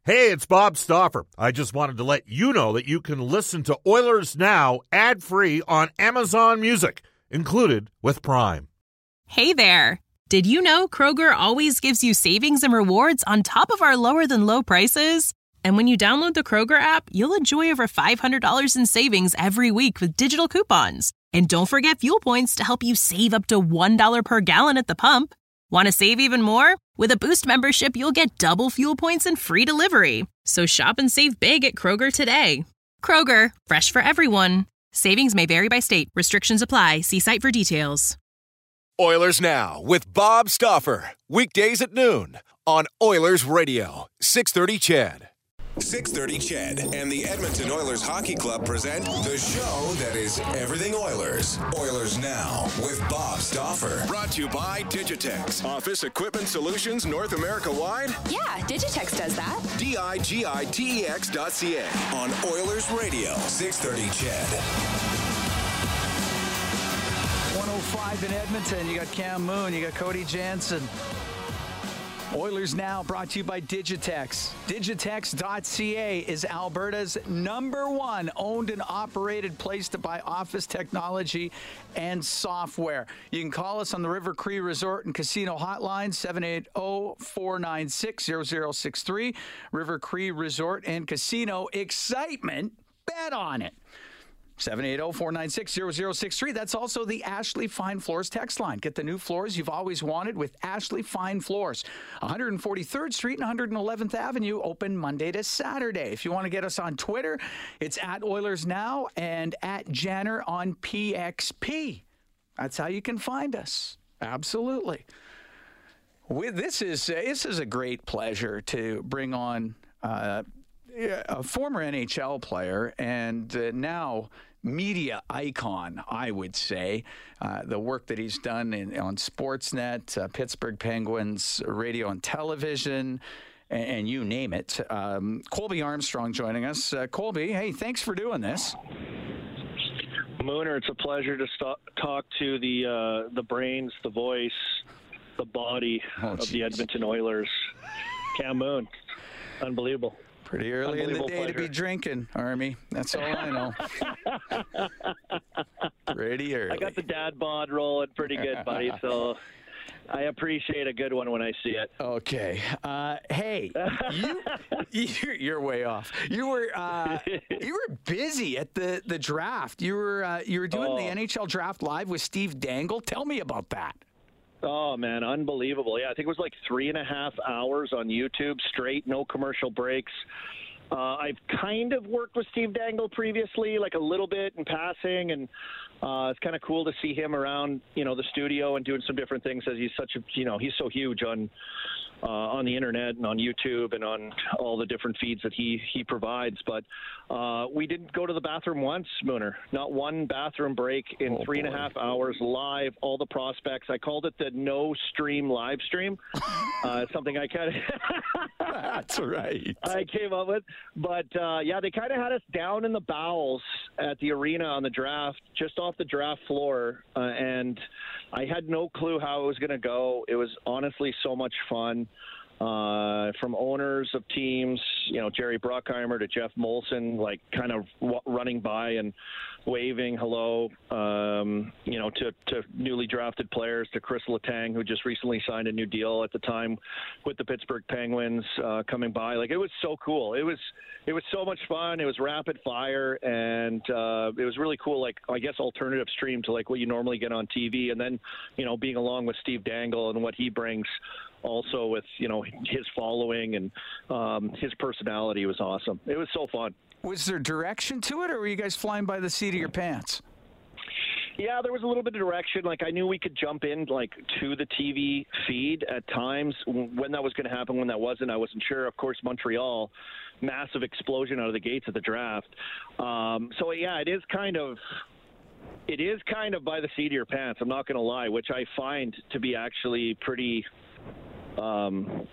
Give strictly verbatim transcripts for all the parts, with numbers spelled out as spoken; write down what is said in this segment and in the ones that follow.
Hey, it's Bob Stauffer. I just wanted to let you know that you can listen to Oilers Now ad-free on Amazon Music, included with Prime. Hey there. Did you know Kroger always gives you savings and rewards on top of our lower-than-low prices? And when you download the Kroger app, you'll enjoy over five hundred dollars in savings every week with digital coupons. And don't forget fuel points to help you save up to one dollar per gallon at the pump. Want to save even more? With a Boost membership, you'll get double fuel points and free delivery. So shop and save big at Kroger today. Kroger, fresh for everyone. Savings may vary by state. Restrictions apply. See site for details. Oilers Now with Bob Stauffer. Weekdays at noon on Oilers Radio, six thirty C H E D. six thirty C H E D and the Edmonton Oilers Hockey Club present the show that is everything Oilers. Oilers Now with Bob Stauffer. Brought to you by Digitex. Office Equipment Solutions North America wide? Yeah, Digitex does that. D I G I T E X dot C A on Oilers Radio, six thirty C H E D. one oh five in Edmonton. You got Cam Moon. You got Cody Jansen. Oilers Now brought to you by Digitex. Digitex dot C A is Alberta's number one owned and operated place to buy office technology and software. You can call us on the River Cree Resort and Casino hotline, seven eight zero, four nine six, zero zero six three. River Cree Resort and Casino. Excitement. Bet on it. seven eight zero, four nine six, zero zero six three. That's also the Ashley Fine Floors text line. Get the new floors you've always wanted with Ashley Fine Floors. one forty-third Street and one hundred eleventh Avenue, open Monday to Saturday. If you want to get us on Twitter, it's at Oilers Now and at Janner on P X P. That's how you can find us. Absolutely. With, this is uh, this is a great pleasure to bring on uh, a former N H L player and uh, now media icon, I would say. Uh, the work that he's done in, on Sportsnet, uh, Pittsburgh Penguins, radio and television, and, and you name it. Um, Colby Armstrong joining us. Uh, Colby, hey, thanks for doing this. Mooner, it's a pleasure to st- talk to the uh, the brains, the voice, the body oh, of geez. the Edmonton Oilers. Cam Moon. Unbelievable. Pretty early in the day pleasure. to be drinking, Army. That's all I know. Pretty early. I got the dad bod rolling pretty good, buddy, so I appreciate a good one when I see it. Okay. Uh, hey, you, you're, you're way off. You were uh, you were busy at the, the draft. You were uh, you were doing oh. the N H L draft live with Steve Dangle. Tell me about that. Oh, man, unbelievable. Yeah, I think it was like three and a half hours on YouTube straight, no commercial breaks. Uh, I've kind of worked with Steve Dangle previously, like a little bit in passing, and uh, it's kind of cool to see him around, you know, the studio and doing some different things as he's such a, you know, he's so huge on uh, on the internet and on YouTube and on all the different feeds that he, he provides. But uh, we didn't go to the bathroom once, Mooner. Not one bathroom break in oh, three boy. and a half hours live, all the prospects. I called it the no stream live stream. Uh, something I kind of That's right. I came up with. But, uh, yeah, they kind of had us down in the bowels at the arena on the draft, just off the draft floor, uh, and I had no clue how it was going to go. It was honestly so much fun. Uh, from owners of teams, you know, Jerry Bruckheimer to Jeff Molson, like kind of w- running by and waving hello, um, you know, to, to newly drafted players, to Chris Letang, who just recently signed a new deal at the time with the Pittsburgh Penguins, uh, coming by. Like, it was so cool. It was, it was so much fun. It was rapid fire, and uh, it was really cool, like, I guess, alternative stream to, like, what you normally get on T V. And then, you know, being along with Steve Dangle and what he brings also with, you know, his following and um, his personality was awesome. It was so fun. Was there direction to it, or were you guys flying by the seat of your pants? Yeah, there was a little bit of direction. Like, I knew we could jump in, like, to the T V feed at times. When that was going to happen, when that wasn't, I wasn't sure. Of course, Montreal, massive explosion out of the gates at the draft. Um, so, yeah, it is kind of... It is kind of by the seat of your pants, I'm not going to lie, which I find to be actually pretty... Um,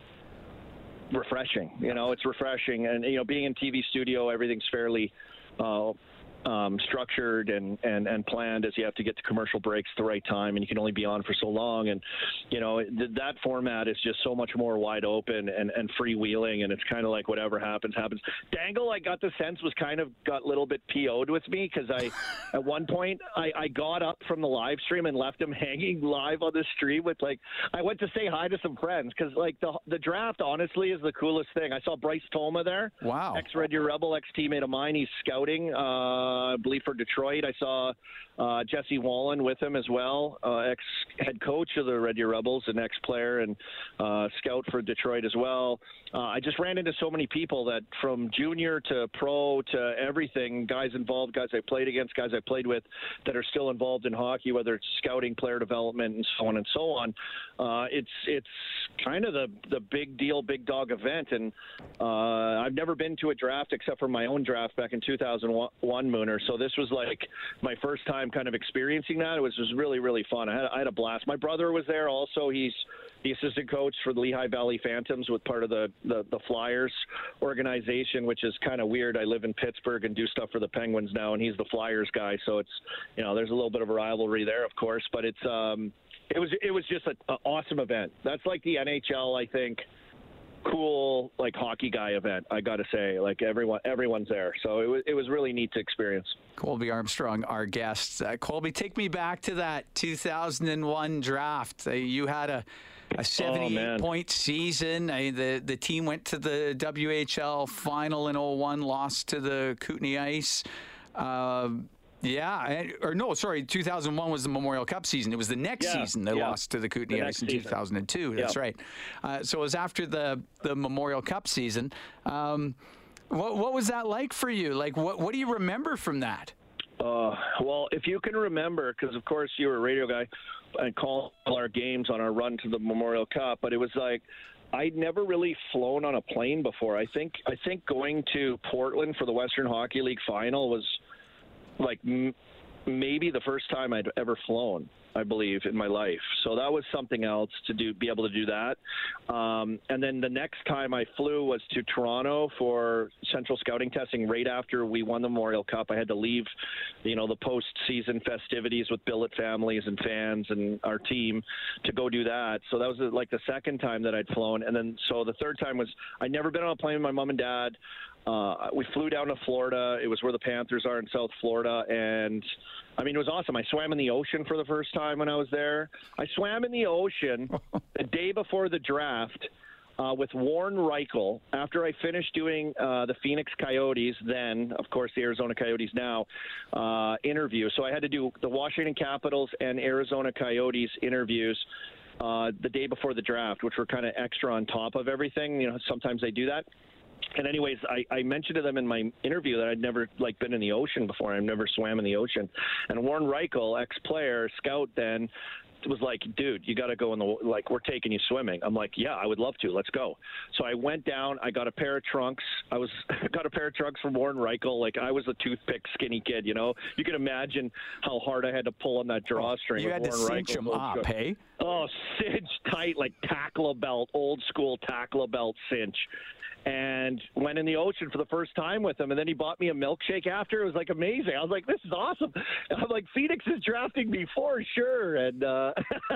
refreshing. You know, it's refreshing. And, you know, being in T V studio, everything's fairly uh, um, structured and, and, and planned, as you have to get to commercial breaks at the right time, and you can only be on for so long. And, you know, th- that format is just so much more wide open and, and freewheeling, and it's kind of like whatever happens, happens. Dangle, I got the sense, was kind of got a little bit P O'd with me, because I, at one point, I, I got up from the live stream and left him hanging live on the stream with, like, I went to say hi to some friends, because, like, the the draft, honestly, is the coolest thing. I saw Bryce Toma there. Wow. Ex-Red Deer Rebel, ex-teammate of mine. He's scouting, uh, I believe, for Detroit. I saw uh, Jesse Wallen with him as well, uh, ex-head coach of the Red Deer Rebels, an ex-player and uh, scout for Detroit as well. Uh, I just ran into so many people that, from junior to pro to everything, guys involved, guys I played against, guys I played with, that are still involved in hockey, whether it's scouting, player development, and so on and so on. Uh, it's it's kind of the the big deal, big dog event, and uh, I've never been to a draft except for my own draft back in two thousand one, Mooner. So this was like my first time kind of experiencing that. It was was really really fun. I had I had a blast. My brother was there also. He's the assistant coach for the Lehigh Valley Phantoms, with part of the, the, the Flyers organization, which is kind of weird. I live in Pittsburgh and do stuff for the Penguins now, and he's the Flyers guy. So it's, you know, there's a little bit of a rivalry there, of course, but it's, um, it was, it was just an awesome event. That's like the N H L, I think, cool, like, hockey guy event, I got to say. Like, everyone, everyone's there. So it was, it was really neat to experience. Colby Armstrong, our guest. Uh, Colby, take me back to that two thousand one draft. Uh, you had a A seventy-eight point oh, season. I, the the team went to the W H L final in oh one, lost to the Kootenay Ice. Uh, yeah, or no, sorry, two thousand one was the Memorial Cup season. It was the next yeah, season they yeah. lost to the Kootenay the Ice in season. two thousand two. That's yeah. right. Uh, so it was after the, the Memorial Cup season. Um, what what was that like for you? Like, what what do you remember from that? Uh, well, if you can remember, because of course you were a radio guy and call our games on our run to the Memorial Cup, but it was like I'd never really flown on a plane before. I think I think going to Portland for the Western Hockey League final was like m- maybe the first time I'd ever flown, I believe, in my life. So that was something else to do, be able to do that. Um, and then the next time I flew was to Toronto for central scouting testing right after we won the Memorial Cup. I had to leave, you know, the postseason festivities with billet families and fans and our team to go do that. So that was like the second time that I'd flown. And then so the third time was I'd never been on a plane with my mom and dad. Uh, we flew down to Florida. It was where the Panthers are in South Florida. And, I mean, it was awesome. I swam in the ocean for the first time when I was there. I swam in the ocean the day before the draft uh, with Warren Reichel after I finished doing uh, the Phoenix Coyotes, then, of course, the Arizona Coyotes now, uh, interview. So I had to do the Washington Capitals and Arizona Coyotes interviews uh, the day before the draft, which were kind of extra on top of everything. You know, sometimes they do that. And anyways, I, I mentioned to them in my interview that I'd never like been in the ocean before. I've never swam in the ocean. And Warren Reichel, ex-player, scout then, was like, dude, you got to go in the, like, we're taking you swimming. I'm like, yeah, I would love to. Let's go. So I went down. I got a pair of trunks. I was got a pair of trunks from Warren Reichel. Like, I was a toothpick skinny kid, you know. You can imagine how hard I had to pull on that drawstring. You had Warren to cinch Reichel. him up, hey? Oh, cinch tight, like tackle belt, old school tackle belt cinch. And went in the ocean for the first time with him. And then he bought me a milkshake after. It was like amazing. I was like, this is awesome. I'm like, Phoenix is drafting me for sure. And uh,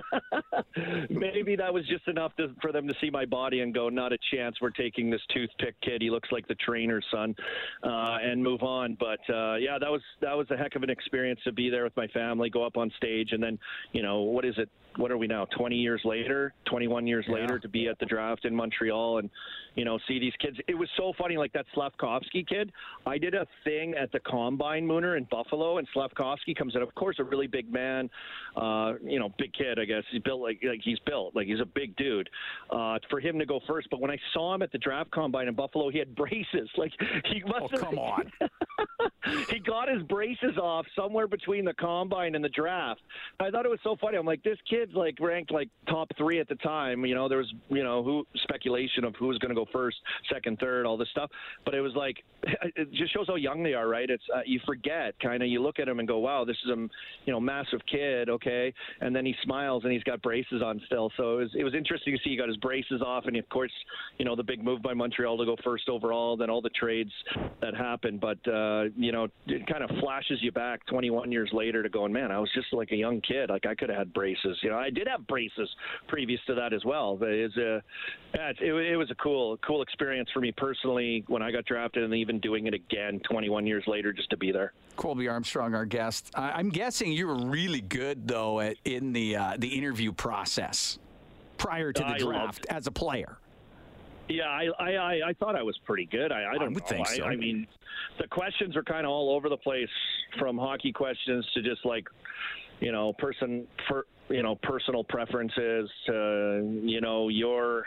maybe that was just enough to, for them to see my body and go, not a chance. We're taking this toothpick kid. He looks like the trainer's son, uh, and move on. But uh, yeah, that was that was a heck of an experience to be there with my family, go up on stage. And then, you know, what is it? What are we now? twenty years later, twenty-one years yeah. later, to be at the draft in Montreal and, you know, see these kids. It was so funny, like that Slavkovsky kid. I did a thing at the Combine, Mooner, in Buffalo, and Slavkovsky comes in, of course, a really big man, uh, you know, big kid, I guess. He's built like, like he's built, like he's a big dude. Uh, for him to go first, but when I saw him at the draft Combine in Buffalo, he had braces. Like he must oh, have. come on. He got his braces off somewhere between the Combine and the draft. I thought it was so funny. I'm like, this kid's like ranked like top three at the time. You know, there was, you know, who speculation of who was going to go first, second, third. third, all this stuff. But it was like, it just shows how young they are, right? It's uh, you forget, kind of, you look at him and go, wow, this is a, you know, massive kid, okay? And then he smiles and he's got braces on still. So it was, it was interesting to see he got his braces off. And, of course, you know, the big move by Montreal to go first overall, then all the trades that happened. But, uh, you know, it kind of flashes you back twenty-one years later to going, man, I was just like a young kid. Like, I could have had braces. You know, I did have braces previous to that as well. But it was a, yeah, it, it was a cool, cool experience for me personally when I got drafted, and even doing it again twenty-one years later just to be there. Colby Armstrong, our guest. I, I'm guessing you were really good, though, at, in the uh, the interview process prior to the I draft as a player. Yeah, I, I, I thought I was pretty good. I, I don't I would know. think so. I, I mean, the questions are kind of all over the place, from hockey questions to just like, you know, person for you know personal preferences to you know your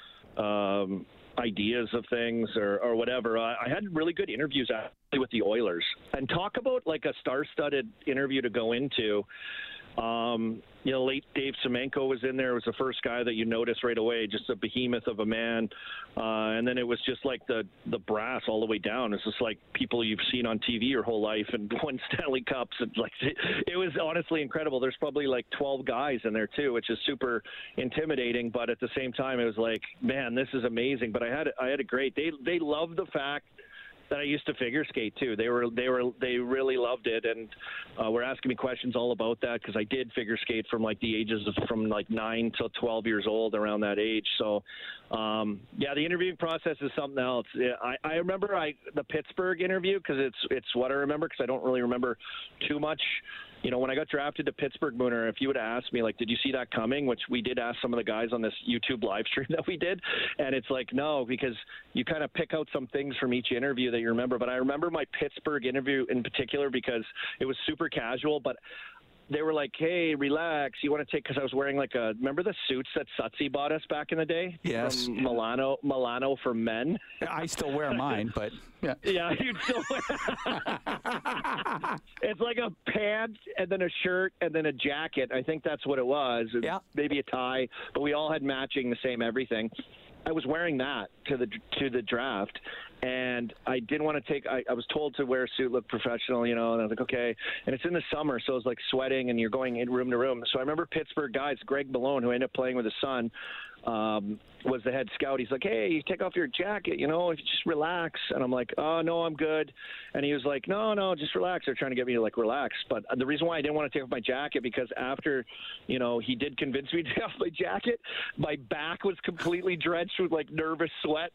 um, ideas of things or, or whatever. I, I had really good interviews actually with the Oilers, and talk about like a star-studded interview to go into. Um, you know, late Dave Semenko was in there. It was the first guy that you noticed right away, just a behemoth of a man. Uh, and then it was just like the, the brass all the way down. It's just like people you've seen on T V your whole life and won Stanley Cups. And like, it, it was honestly incredible. There's probably like twelve guys in there too, which is super intimidating. But at the same time, it was like, man, this is amazing. But I had, I had a great, they, they loved the fact that I used to figure skate too. They were they were they really loved it, and uh, were asking me questions all about that, because I did figure skate from like the ages of from like nine till twelve years old, around that age. So um, yeah, the interviewing process is something else. Yeah, I, I remember I the Pittsburgh interview, because it's it's what I remember, because I don't really remember too much. You know, when I got drafted to Pittsburgh, Mooner, if you would have asked me, like, did you see that coming? Which we did ask some of the guys on this YouTube live stream that we did. And it's like, no, because you kind of pick out some things from each interview that you remember. But I remember my Pittsburgh interview in particular because it was super casual. But they were like, hey, relax. You want to take – because I was wearing like a – remember the suits that Sutsy bought us back in the day? Yes. From Milano, Milano for men. I still wear mine, but yeah. Yeah, you'd still wear It's like a pant and then a shirt and then a jacket. I think that's what it was. Yeah. Maybe a tie, but we all had matching the same everything. I was wearing that to the to the draft, and I didn't want to take. I, I was told to wear a suit, look professional, you know. And I was like, okay. And it's in the summer, so it's like sweating, and you're going in room to room. So I remember Pittsburgh guys, Greg Malone, who ended up playing with his son, um, was the head scout. He's like, hey, you take off your jacket, you know, just relax. And I'm like, oh no, I'm good. And he was like, no, no, just relax. They're trying to get me to like relax. But the reason why I didn't want to take off my jacket, because after, you know, he did convince me to take off my jacket, my back was completely drenched with like nervous sweat.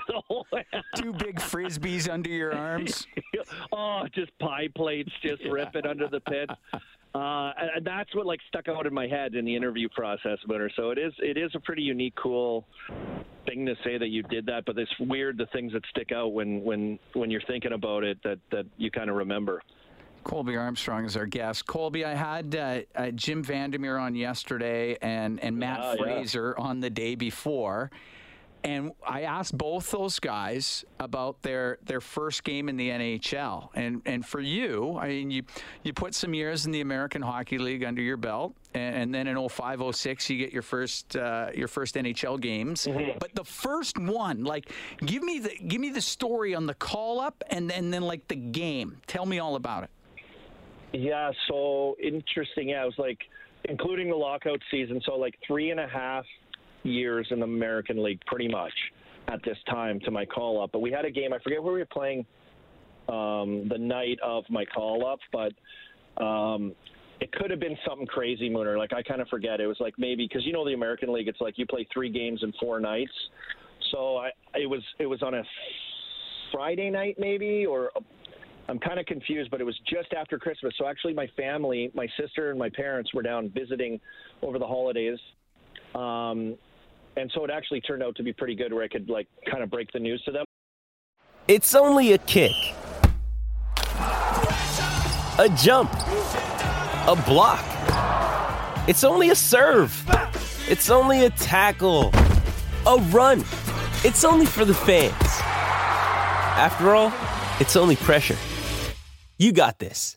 Two big frisbees under your arms. Oh, just pie plates just yeah. ripping under the pit. Uh, and that's what like stuck out in my head in the interview process, Mooner. So it is it is a pretty unique, cool thing to say that you did that. But it's weird, the things that stick out when when when you're thinking about it, that that you kind of remember. Colby Armstrong is our guest. Colby, I had uh, uh, Jim Vandermeer on yesterday and and Matt uh, Fraser yeah. on the day before. And I asked both those guys about their, their first game in the N H L. And and for you, I mean, you you put some years in the American Hockey League under your belt, and, and then in oh five oh six you get your first uh, your first N H L games. Mm-hmm. But the first one, like, give me the give me the story on the call up, and then then like the game. Tell me all about it. Yeah, so interesting. Yeah, it was like including the lockout season, so like three and a half years in the American League pretty much at this time to my call up. But we had a game, I forget where we were playing um, the night of my call up, but um, it could have been something crazy, Mooner. Like, I kind of forget. It was like maybe, because you know the American League, it's like you play three games in four nights. So I, it was it was on a Friday night maybe, or I'm kind of confused, but it was just after Christmas. So actually my family, my sister and my parents were down visiting over the holidays. Um, and so it actually turned out to be pretty good, where I could like kind of break the news to them. It's only a kick, a jump, a block. It's only a serve. It's only a tackle, a run. It's only for the fans. After all, it's only pressure. You got this.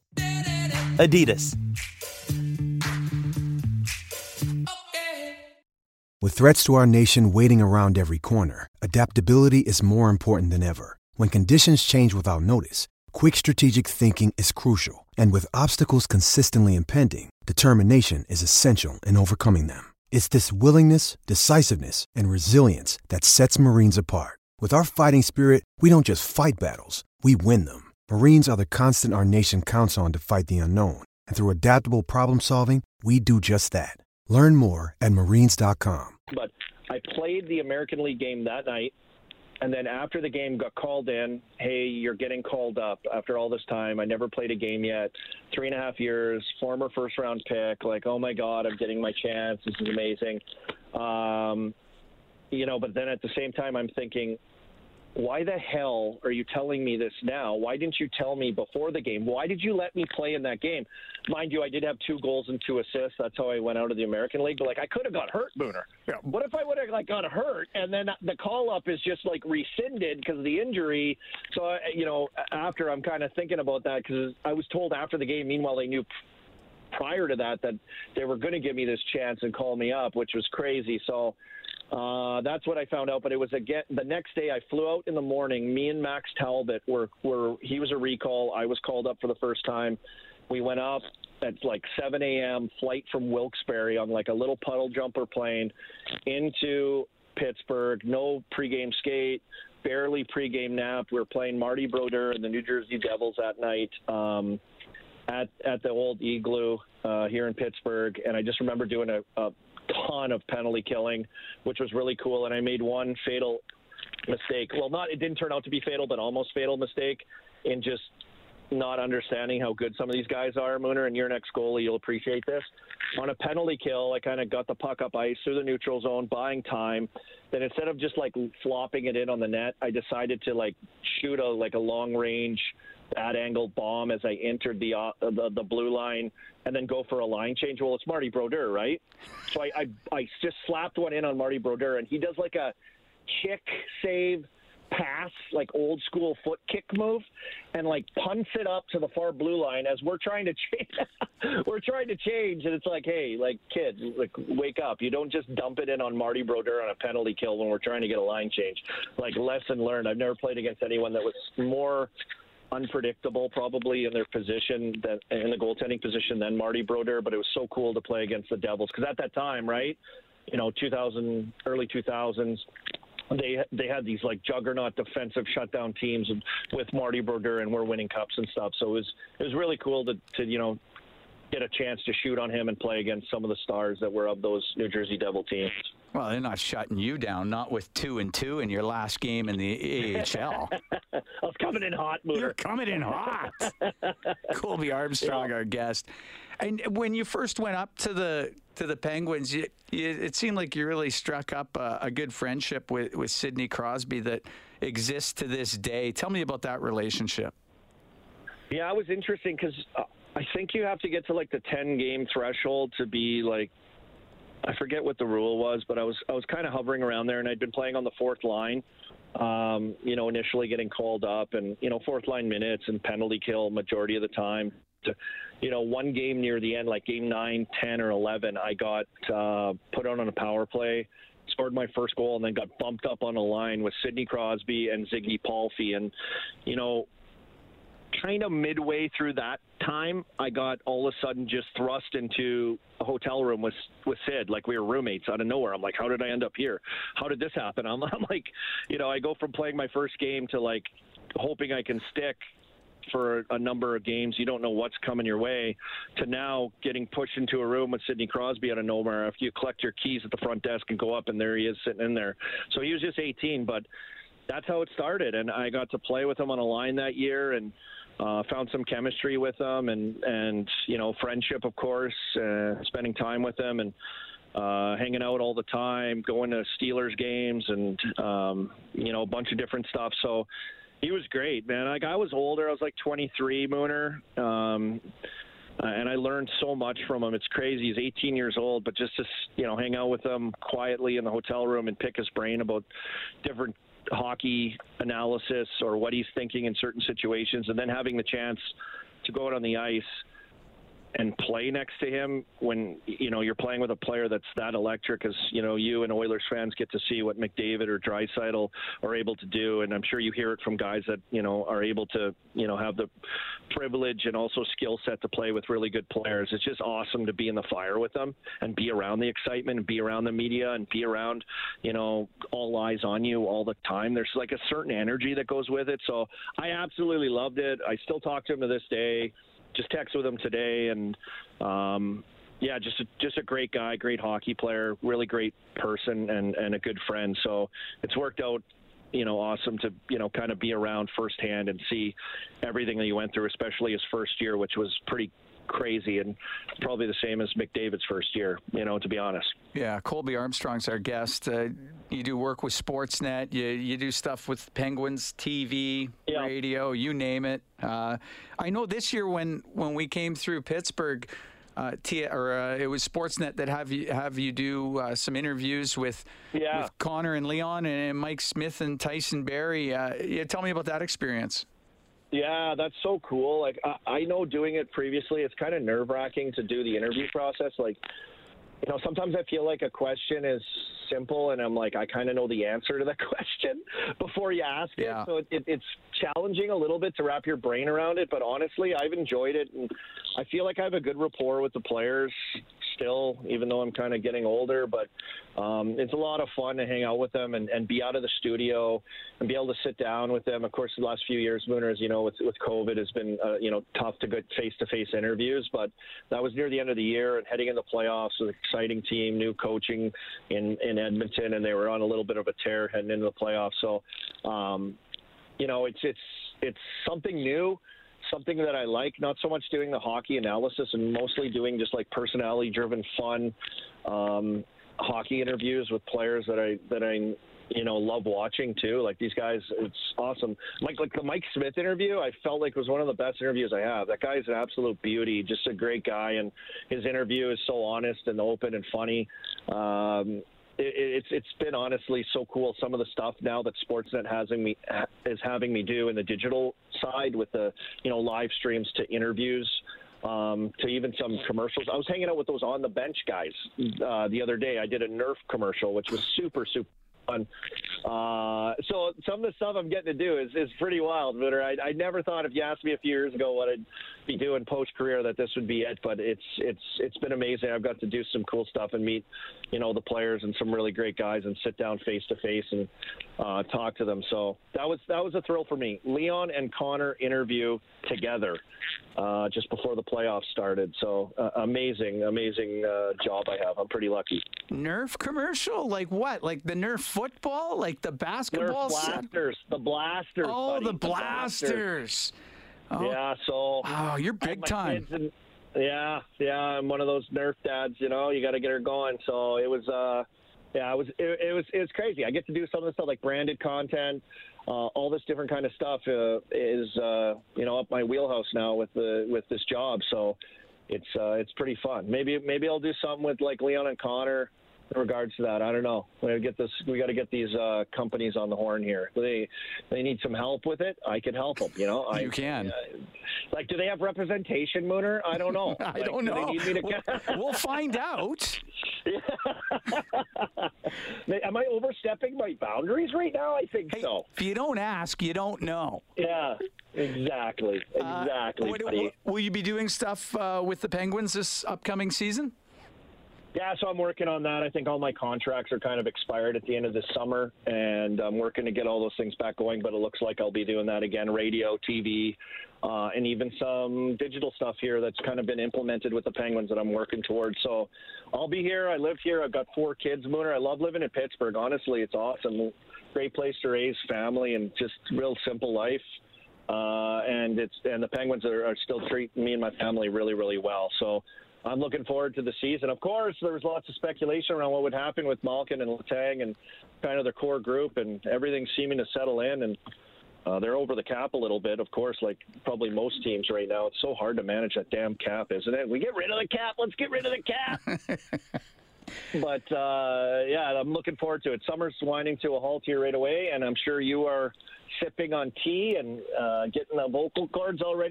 Adidas. With threats to our nation waiting around every corner, adaptability is more important than ever. When conditions change without notice, quick strategic thinking is crucial. And with obstacles consistently impending, determination is essential in overcoming them. It's this willingness, decisiveness, and resilience that sets Marines apart. With our fighting spirit, we don't just fight battles, we win them. Marines are the constant our nation counts on to fight the unknown. And through adaptable problem solving, we do just that. Learn more at marines dot com. But I played the American League game that night, and then after the game got called in, hey, you're getting called up after all this time. I never played a game yet. Three and a half years, former first-round pick. Like, oh, my God, I'm getting my chance. This is amazing. Um, you know, but then at the same time, I'm thinking, why the hell are you telling me this now? Why didn't you tell me before the game? Why did you let me play in that game? Mind you, I did have two goals and two assists. That's how I went out of the American League. But, like, I could have got hurt, Booner. Yeah. What if I would have, like, got hurt and then the call-up is just, like, rescinded because of the injury? So, I, you know, after I'm kind of thinking about that because I was told after the game, meanwhile, they knew prior to that that they were going to give me this chance and call me up, which was crazy. So, Uh, that's what I found out. But it was again the next day. I flew out in the morning. Me and Max Talbot were were. He was a recall. I was called up for the first time. We went up at like seven a.m. flight from Wilkes-Barre on like a little puddle jumper plane into Pittsburgh. No pregame skate. Barely pregame nap. We were playing Marty Brodeur and the New Jersey Devils that night um, at at the old Igloo uh, here in Pittsburgh. And I just remember doing a. a ton of penalty killing, which was really cool. And I made one fatal mistake. Well, not, it didn't turn out to be fatal, but almost fatal mistake in just not understanding how good some of these guys are, Mooner, and you're an ex-goalie, you'll appreciate this. On a penalty kill, I kind of got the puck up ice through the neutral zone, buying time. Then instead of just like flopping it in on the net, I decided to like shoot a like a long range bad angle bomb as I entered the, uh, the the blue line and then go for a line change. Well, it's Marty Brodeur, right? So I, I, I just slapped one in on Marty Brodeur, and he does like a kick save pass, like old school foot kick move, and like punts it up to the far blue line as we're trying to change. we're trying to change, and it's like, hey, like kids, like wake up! You don't just dump it in on Marty Brodeur on a penalty kill when we're trying to get a line change. Like lesson learned. I've never played against anyone that was more unpredictable probably in their position, that in the goaltending position, than Marty Brodeur, but it was so cool to play against the Devils because at that time, right, you know, two thousand, early two thousands, they they had these like juggernaut defensive shutdown teams with Marty Brodeur, and we're winning cups and stuff. So it was it was really cool to, to you know get a chance to shoot on him and play against some of the stars that were of those New Jersey Devil teams. Well, they're not shutting you down, not with two and two in your last game in the A H L. I was coming in hot, Mooner. You're coming in hot. Colby Armstrong, yeah. Our guest. And when you first went up to the to the Penguins, you, you, it seemed like you really struck up a, a good friendship with, with Sidney Crosby that exists to this day. Tell me about that relationship. Yeah, it was interesting because uh, I think you have to get to like the ten game threshold to be like, I forget what the rule was, but I was I was kind of hovering around there, and I'd been playing on the fourth line. Um, you know, initially getting called up, and you know, fourth line minutes and penalty kill majority of the time. To, you know, one game near the end, like game nine, ten, or eleven, I got uh, put out on a power play, scored my first goal, and then got bumped up on a line with Sidney Crosby and Ziggy Palffy, and you know, kind of midway through that time, I got all of a sudden just thrust into a hotel room with with Sid, like we were roommates out of nowhere. I'm like, how did I end up here? How did this happen? I'm, I'm like, you know, I go from playing my first game to like hoping I can stick for a number of games. You don't know what's coming your way, to now getting pushed into a room with Sidney Crosby out of nowhere after you collect your keys at the front desk and go up, and there he is sitting in there. So he was just eighteen, but that's how it started. And I got to play with him on a line that year, and Uh, found some chemistry with them, and, and you know, friendship, of course, uh, spending time with them, and uh, hanging out all the time, going to Steelers games, and, um, you know, a bunch of different stuff. So he was great, man. Like, I was older. I was like twenty-three, Mooner, um, and I learned so much from him. It's crazy. He's eighteen years old, but just to, you know, hang out with him quietly in the hotel room and pick his brain about different hockey analysis or what he's thinking in certain situations, and then having the chance to go out on the ice and play next to him when, you know, you're playing with a player that's that electric as, you know, you and Oilers fans get to see what McDavid or Draisaitl are able to do. And I'm sure you hear it from guys that, you know, are able to, you know, have the privilege and also skill set to play with really good players. It's just awesome to be in the fire with them and be around the excitement and be around the media and be around, you know, all eyes on you all the time. There's like a certain energy that goes with it. So I absolutely loved it. I still talk to him to this day. Just texted with him today, and um, yeah, just a, just a great guy, great hockey player, really great person, and, and a good friend. So it's worked out, you know, awesome to, you know, kind of be around firsthand and see everything that he went through, especially his first year, which was pretty crazy and probably the same as McDavid's first year, you know, to be honest. Yeah, Colby Armstrong's our guest. Uh, you do work with Sportsnet. You you do stuff with Penguins, T V, yeah. radio, you name it. Uh, I know this year when, when we came through Pittsburgh, uh, T, or uh, it was Sportsnet that have you have you do uh, some interviews with yeah. with Connor and Leon and Mike Smith and Tyson Barrie. Uh, yeah, tell me about that experience. Yeah, that's so cool. Like I, I know doing it previously, it's kind of nerve-wracking to do the interview process. Like, you know, sometimes I feel like a question is simple, and I'm like, I kind of know the answer to the question before you ask yeah. it. So it, it, it's challenging a little bit to wrap your brain around it. But honestly, I've enjoyed it, and I feel like I have a good rapport with the players still, even though I'm kind of getting older. But um, it's a lot of fun to hang out with them and, and be out of the studio and be able to sit down with them. Of course, the last few years, Mooner, as you know, with, with COVID, has been uh, you know tough to get face-to-face interviews. But that was near the end of the year and heading in the playoffs with an exciting team, new coaching in, in Edmonton, and they were on a little bit of a tear heading into the playoffs. So, um, you know, it's it's it's something new. Something that I like, not so much doing the hockey analysis and mostly doing just like personality-driven, fun um, hockey interviews with players that I that I you know love watching too. Like these guys, it's awesome. Like like the Mike Smith interview, I felt like was one of the best interviews I have. That guy is an absolute beauty, just a great guy, and his interview is so honest and open and funny. Um, It, it's it's been honestly so cool. Some of the stuff now that Sportsnet has me is having me do in the digital side with the you know live streams to interviews um, to even some commercials. I was hanging out with those on the bench guys uh, the other day. I did a Nerf commercial, which was super super fun. Uh, so some of the stuff I'm getting to do is, is pretty wild. But I, I never thought if you asked me a few years ago what I'd be doing post career that this would be it. But it's it's it's been amazing. I've got to do some cool stuff and meet you know the players and some really great guys and sit down face to face and uh, talk to them. So that was that was a thrill for me. Leon and Connor interview together uh, just before the playoffs started. So uh, amazing, amazing uh, job I have. I'm pretty lucky. Nerf commercial? Like what? Like the Nerf football? Like the basketball? Nerf blasters. The blasters. Oh, buddy. the blasters. The blasters. Oh. Yeah, so. Wow, you're big time. And, yeah, yeah, I'm one of those Nerf dads, you know, you got to get her going. So it was, uh, yeah, it was, it, it was, it was crazy. I get to do some of the stuff like branded content, uh, all this different kind of stuff uh, is, uh, you know, up my wheelhouse now with the, with this job. So it's, uh, it's pretty fun. Maybe, maybe I'll do something with like Leon and Connor in regards to that. I don't know. We got to get this. We got to get these uh, companies on the horn here. They they need some help with it. I can help them. You know, I, you can. Uh, like, do they have representation, Mooner? I don't know. I like, don't do know. They need me to... we'll, we'll find out. Am I overstepping my boundaries right now? I think hey, so. If you don't ask, you don't know. Yeah, exactly. Exactly. Uh, what, what, will you be doing stuff uh, with the Penguins this upcoming season? Yeah, so I'm working on that. I think all my contracts are kind of expired at the end of this summer, and I'm working to get all those things back going, but it looks like I'll be doing that again, radio, T V, uh, and even some digital stuff here that's kind of been implemented with the Penguins that I'm working towards. So I'll be here. I live here. I've got four kids, Mooner. I love living in Pittsburgh. Honestly, it's awesome. Great place to raise family and just real simple life. Uh, and it's and the Penguins are, are still treating me and my family really, really well. So I'm looking forward to the season. Of course, there was lots of speculation around what would happen with Malkin and Letang and kind of their core group, and everything's seeming to settle in. And uh, they're over the cap a little bit, of course, like probably most teams right now. It's so hard to manage that damn cap, isn't it? We get rid of the cap. Let's get rid of the cap. But, uh, yeah, I'm looking forward to it. Summer's winding to a halt here right away, and I'm sure you are sipping on tea and uh, getting the vocal cords all ready to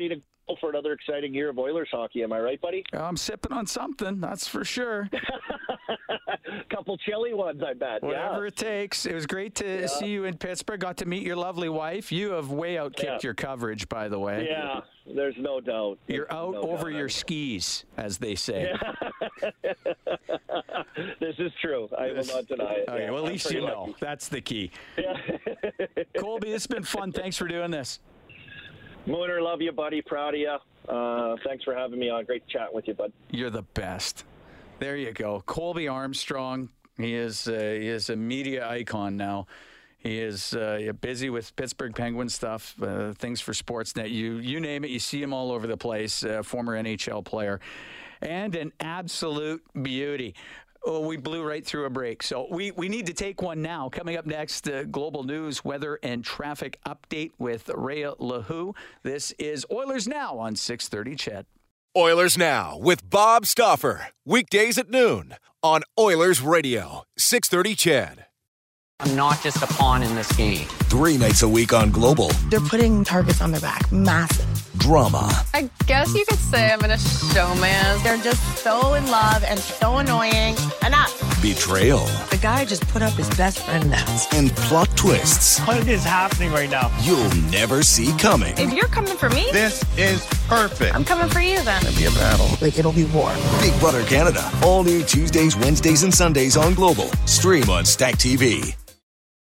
for another exciting year of Oilers hockey. Am I right, buddy? I'm sipping on something, that's for sure. Couple chilly ones, I bet. Whatever yeah. it takes. It was great to yeah. see you in Pittsburgh. Got to meet your lovely wife. You have way outkicked yeah. your coverage, by the way. Yeah, there's no doubt. There's You're out no over doubt. your skis, as they say. Yeah. This is true. I will not deny it. Okay, yeah, well, at I'm least you pretty know. lucky. That's the key. Yeah. Colby, it's been fun. Thanks for doing this. Mooner, love you, buddy. Proud of you. Uh, thanks for having me on. Great chatting with you, bud. You're the best. There you go. Colby Armstrong. He is uh, he is a media icon now. He is uh, busy with Pittsburgh Penguins stuff, uh, things for Sportsnet. You you name it, you see him all over the place. Uh, former N H L player, and an absolute beauty. Oh, we blew right through a break. So we, we need to take one now. Coming up next, uh, global news, weather, and traffic update with Rhea LaHoo. This is Oilers Now on six thirty C H E D. Oilers Now with Bob Stauffer. Weekdays at noon on Oilers Radio, six thirty C H E D. I'm not just a pawn in this game. Three nights a week on Global. They're putting targets on their back. Massive. Drama. I guess you could say I'm in a showman. They're just so in love and so annoying. Enough. Betrayal. The guy just put up his best friend now. And plot twists. What is happening right now? You'll never see coming. If you're coming for me, this is perfect. I'm coming for you then. It'll be a battle. Like, it'll be war. Big Brother Canada. All new Tuesdays, Wednesdays, and Sundays on Global. Stream on Stack T V.